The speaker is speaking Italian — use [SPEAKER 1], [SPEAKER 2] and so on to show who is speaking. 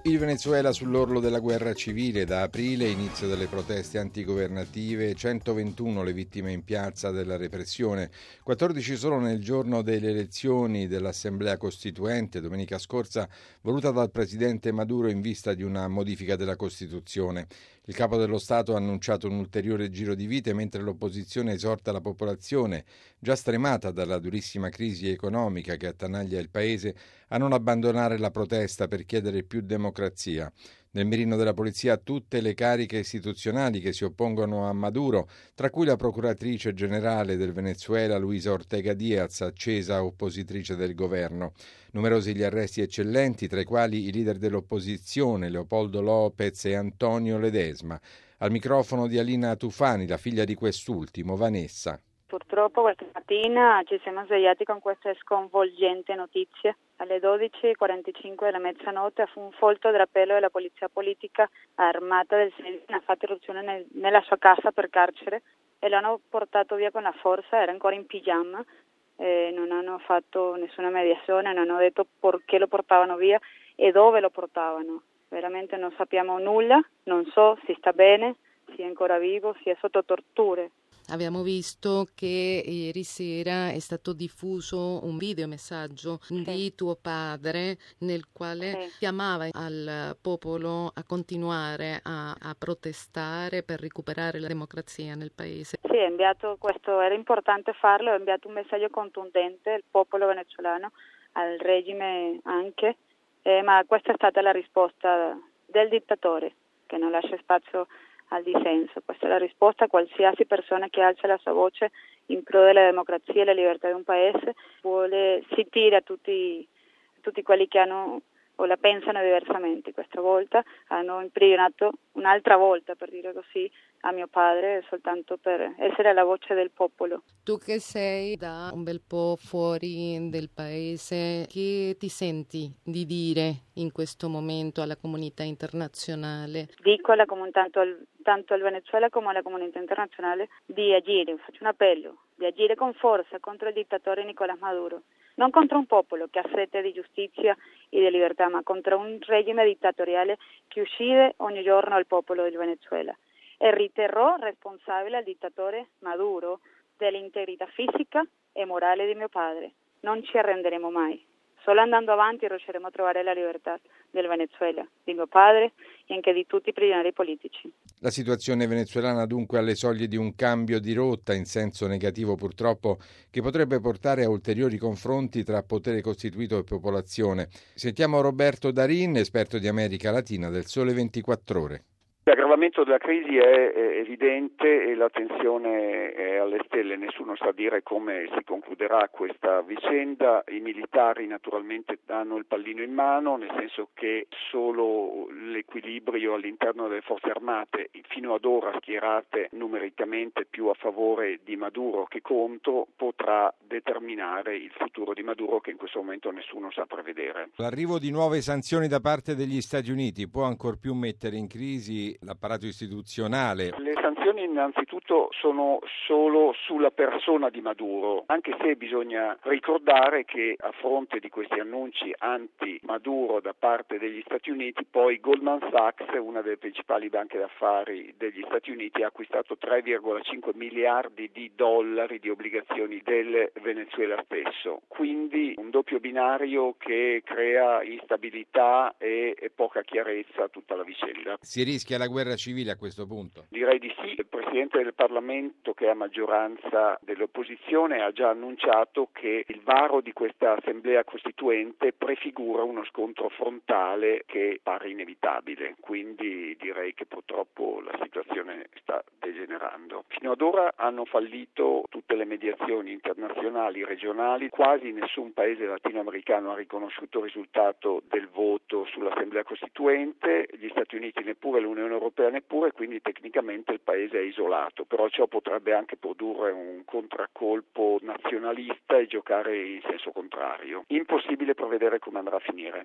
[SPEAKER 1] Il Venezuela sull'orlo della guerra civile. Da aprile, inizio delle proteste antigovernative, 121 le vittime in piazza della repressione, 14 solo nel giorno delle elezioni dell'Assemblea Costituente, domenica scorsa, voluta dal presidente Maduro in vista di una modifica della Costituzione. Il capo dello Stato ha annunciato un ulteriore giro di vite, mentre l'opposizione esorta la popolazione, già stremata dalla durissima crisi economica che attanaglia il paese, a non abbandonare la protesta per chiedere più democrazia. Nel mirino della polizia tutte le cariche istituzionali che si oppongono a Maduro, tra cui la procuratrice generale del Venezuela Luisa Ortega Diaz, accesa oppositrice del governo. Numerosi gli arresti eccellenti, tra i quali i leader dell'opposizione Leopoldo Lopez e Antonio Ledesma. Al microfono di Alina Tufani, la figlia di quest'ultimo, Vanessa.
[SPEAKER 2] Purtroppo questa mattina ci siamo svegliati con queste sconvolgenti notizie. Alle 12:45 della mezzanotte un folto drappello della polizia politica armata del SEDIN ha fatto irruzione nella sua casa per carcere e l'hanno portato via con la forza, era ancora in pigiama, non hanno fatto nessuna mediazione, non hanno detto perché lo portavano via e dove lo portavano. Veramente non sappiamo nulla, non so se sta bene, se è ancora vivo, se è sotto torture.
[SPEAKER 3] Abbiamo visto che ieri sera è stato diffuso un videomessaggio di tuo padre nel quale chiamava al popolo a continuare a protestare per recuperare la democrazia nel paese.
[SPEAKER 2] Sì, ha inviato questo, era importante farlo, ha inviato un messaggio contundente al popolo venezuelano, al regime anche, ma questa è stata la risposta del dittatore, che non lascia spazio al dissenso. Questa è la risposta a qualsiasi persona che alza la sua voce in pro della democrazia e la libertà di un paese, vuole zittire a tutti quelli che hanno o la pensano diversamente. Questa volta hanno imprigionato un'altra volta, per dire così, a mio padre soltanto per essere la voce del popolo.
[SPEAKER 3] Tu che sei da un bel po' fuori del paese, che ti senti di dire in questo momento alla comunità internazionale?
[SPEAKER 2] Dico alla comunità, tanto al Venezuela come alla comunità internazionale, di agire, faccio un appello, di agire con forza contro il dittatore Nicolás Maduro. Non contro un popolo che ha sete di giustizia e di libertà, ma contro un regime dittatoriale che uccide ogni giorno il popolo del Venezuela. E riterrò responsabile al dittatore Maduro dell'integrità fisica e morale di mio padre. Non ci arrenderemo mai. Solo andando avanti riusciremo a trovare la libertà del Venezuela, di mio padre e anche di tutti i prigionieri politici.
[SPEAKER 1] La situazione venezuelana dunque alle soglie di un cambio di rotta in senso negativo purtroppo, che potrebbe portare a ulteriori confronti tra potere costituito e popolazione. Sentiamo Roberto Darin, esperto di America Latina del Sole 24 Ore.
[SPEAKER 4] L'aggravamento della crisi è evidente e la tensione è alle stelle, nessuno sa dire come si concluderà questa vicenda. I militari naturalmente danno il pallino in mano, nel senso che solo l'equilibrio all'interno delle forze armate, fino ad ora schierate numericamente più a favore di Maduro che contro, potrà determinare il futuro di Maduro, che in questo momento nessuno sa prevedere.
[SPEAKER 1] L'arrivo di nuove sanzioni da parte degli Stati Uniti può ancor più mettere in crisi l'apparato istituzionale.
[SPEAKER 4] Le sanzioni innanzitutto sono solo sulla persona di Maduro, anche se bisogna ricordare che a fronte di questi annunci anti-Maduro da parte degli Stati Uniti, poi Goldman Sachs, una delle principali banche d'affari degli Stati Uniti, ha acquistato 3,5 miliardi di dollari di obbligazioni del Venezuela stesso. Quindi un doppio binario che crea instabilità e poca chiarezza a tutta la vicenda.
[SPEAKER 1] Si rischia la guerra civile a questo punto?
[SPEAKER 4] Direi di sì. Il Presidente del Parlamento, che è a maggioranza dell'opposizione, ha già annunciato che il varo di questa Assemblea Costituente prefigura uno scontro frontale che pare inevitabile. Quindi direi che purtroppo la situazione sta degenerando. Fino ad ora hanno fallito tutte le mediazioni internazionali, regionali. Quasi nessun paese latinoamericano ha riconosciuto il risultato del voto sull'Assemblea Costituente, gli Stati Uniti neppure, l'Unione Europea neppure, quindi tecnicamente il paese è isolato, però ciò potrebbe anche produrre un contraccolpo nazionalista e giocare in senso contrario. Impossibile prevedere come andrà a finire.